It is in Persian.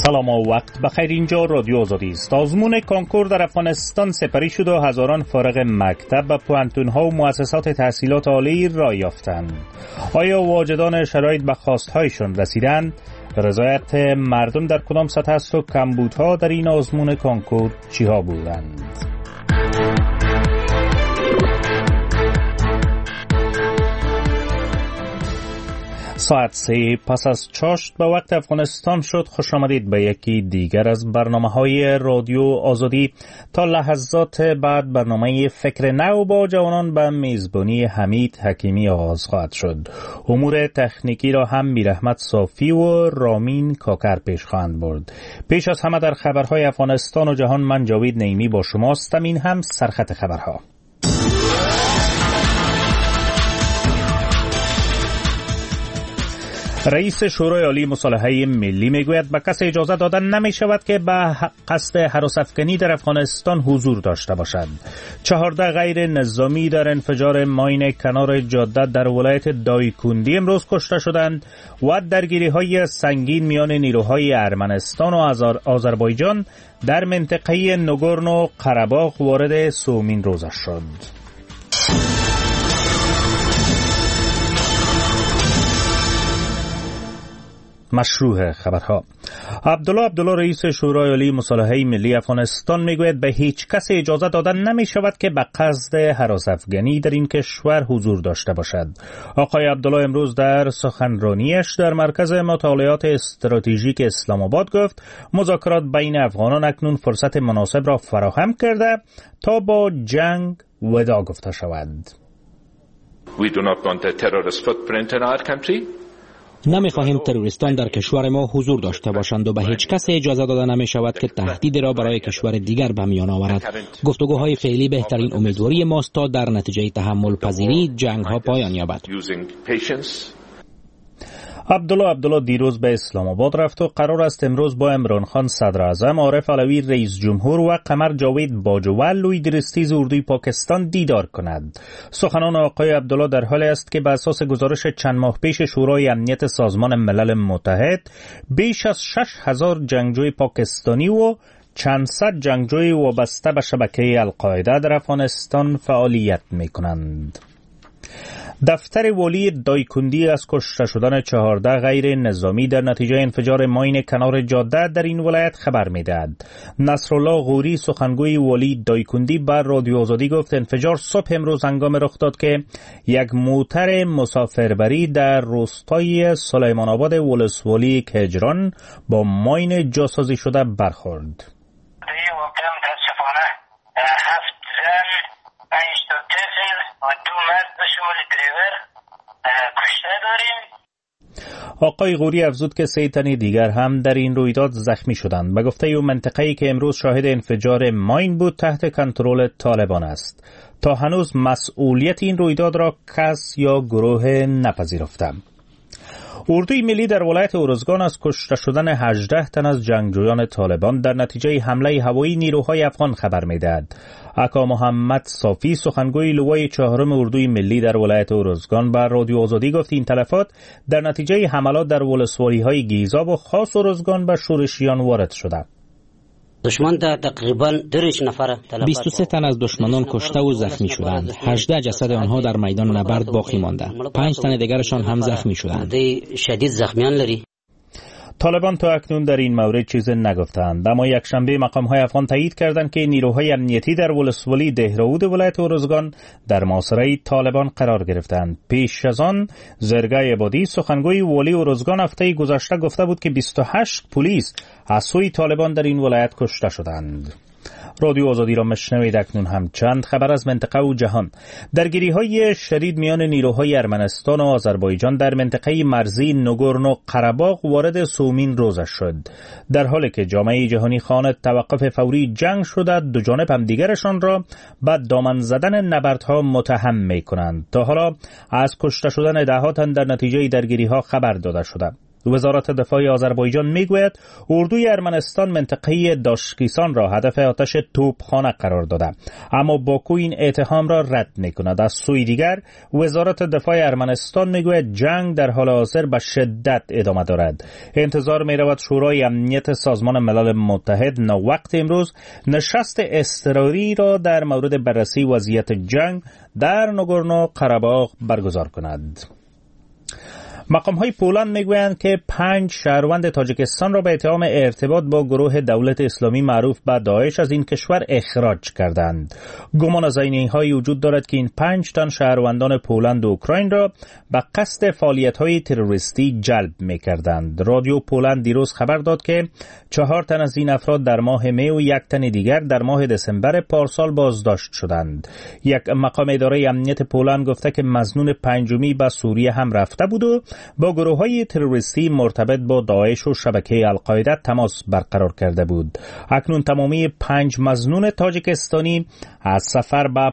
سلام و وقت بخیر. اینجا رادیو آزادی است. آزمون کنکور در افغانستان سپری شد و هزاران فارغ مکتب و پوهنتون‌ها و مؤسسات تحصیلات عالی راه یافتند. آیا واجدان شرایط به خواستهایشان رسیدند؟ رضایت مردم در کدام سطح است و کمبودها در این آزمون کنکور چیها بودند؟ ساعت 3 پس از چاشت به وقت افغانستان شد. خوش آمدید به یکی دیگر از برنامه‌های رادیو آزادی. تا لحظات بعد برنامه فکر نو با جوانان به میزبانی حمید حکیمی آغاز خواهد شد. امور تکنیکی را هم میرحمت صافی و رامین کاکر پیش خواهند برد. پیش از همه در خبرهای افغانستان و جهان من جاوید نعیمی با شماستم. این هم سرخط خبرها. رئیس شورای عالی مصالحه ملی میگوید به کسی اجازه دادن نمی شود که به قصد هراس افکنی در افغانستان حضور داشته باشد. 14 غیر نظامی در انفجار ماین کنار جاده در ولایت دایکندی امروز کشته شدند و درگیری های سنگین میان نیروهای ارمنستان و آذربایجان در منطقه نگورنو قره‌باغ وارد سومین روزه شد. مشروع خبرها. عبدالله رئیس شورای عالی مصالحه ملی افغانستان میگوید به هیچ کس اجازه دادن نمی شود که به قصد هراس افغانی در این کشور حضور داشته باشد. آقای عبدالله امروز در سخنرانیش در مرکز مطالعات استراتژیک اسلام آباد گفت مذاکرات بین افغانان اکنون فرصت مناسب را فراهم کرده تا با جنگ وداع گفته شود. We do not want a terrorist footprint in our country. نمی‌خواهیم تروریستان در کشور ما حضور داشته باشند و به هیچ کس اجازه داده نمی‌شود که تهدید را برای کشور دیگر به میان آورد. گفتگوهای فعلی بهترین امیدواری ماست تا در نتیجه تحمل پذیری جنگ‌ها پایان یابد. عبدالله دیروز به اسلام آباد رفت و قرار است امروز با عمران خان صدر اعظم، عارف علوی رئیس جمهور و قمر جاوید باجوه لوی درستیز اردوی پاکستان دیدار کند. سخنان آقای عبدالله در حالی است که به اساس گزارش چند ماه پیش شورای امنیت سازمان ملل متحد بیش از 6,000 جنگجوی پاکستانی و چند صد جنگجوی وابسته به شبکه القاعده در افغانستان فعالیت می‌کنند. دفتر والی دایکندی از کشته شدن 14 غیر نظامی در نتیجه انفجار ماین کنار جاده در این ولایت خبر می‌دهد. نصرالله غوری سخنگوی والی دایکندی بر رادیو آزادی گفت انفجار صبح امروز هنگام رخ داد که یک موتر مسافربری در روستای سلیمان آباد ولسوالی کجران با ماین جاسازی شده برخورد. آقای غوری افزود که 3 تن دیگر هم در این رویداد زخمی شدند. به گفته او منطقه‌ای که امروز شاهد انفجار ماین بود تحت کنترل طالبان است. تا هنوز مسئولیت این رویداد را کس یا گروه نپذیرفته. اردوی ملی در ولایت ارزگان از کشته شدن 18 تن از جنگجویان طالبان در نتیجه حمله هوایی نیروهای افغان خبر می‌دهد. آقا محمد صافی سخنگوی لوای 4 اردوی ملی در ولایت ارزگان بر رادیو آزادی گفت این تلفات در نتیجه حملات در ولسوالی‌های گیزا و خاص ارزگان به شورشیان وارد شده. دشمن در تقریباً 23 تن از دشمنان کشته و زخمی شدند. 18 جسد آنها در میدان نبرد باقی مانده. 5 تن دیگرشان هم زخمی شدند. شدید زخمیان لري. طالبان تا اکنون در این مورد چیز نگفتند، اما یکشنبه مقام‌های افغان تایید کردند که نیروهای امنیتی در ولسوالی دهراود ولایت ارزگان در محاصره طالبان قرار گرفتند. پیش از آن زرگای عبادی سخنگوی والی ارزگان هفته گذشته گفته بود که 28 پلیس از سوی طالبان در این ولایت کشته شدند. رادیو آزادی را مشنوید. اکنون هم چند خبر از منطقه و جهان. درگیری‌های شدید میان نیروهای ارمنستان و آذربایجان در منطقه مرزی نگورنو قره‌باغ وارد سومین روزه شد. در حالی که جامعه جهانی خواهان توقف فوری جنگ شده، دو جانب هم دیگرشان را به دامن زدن نبردها متهم می‌کنند. تا حالا از کشته شدن 10 تن در نتیجه درگیری‌ها خبر داده شده. وزارت دفاع آذربایجان میگوید اردوی ارمنستان منطقه داشکیسان را هدف آتش توپخانه قرار داده، اما باکو این اتهام را رد میکند. از سوی دیگر وزارت دفاع ارمنستان میگوید جنگ در حال حاضر به شدت ادامه دارد. انتظار میرود شورای امنیت سازمان ملل متحد وقت امروز نشست اضطراری را در مورد بررسی وضعیت جنگ در ناگورنو قره‌باغ برگزار کند. مقام‌های پولند میگویند که 5 شهروند تاجیکستان را به اتهام ارتباط با گروه دولت اسلامی معروف به داعش از این کشور اخراج کردند. گمان از عینی‌هایی وجود دارد که این 5 تن شهروندان پولند و اوکراین را به قصد فعالیت‌های تروریستی جلب می‌کردند. رادیو پولند دیروز خبر داد که 4 تن از این افراد در ماه می و 1 تن دیگر در ماه دسامبر پارسال بازداشت شدند. یک مقام اداره امنیت پولند گفته که مظنون پنجمی به سوریه هم رفته بود و با گروه‌های تروریستی مرتبط با داعش و شبکه القاعده تماس برقرار کرده بود. اکنون تمامی 5 مظنون تاجیکستانی از سفر به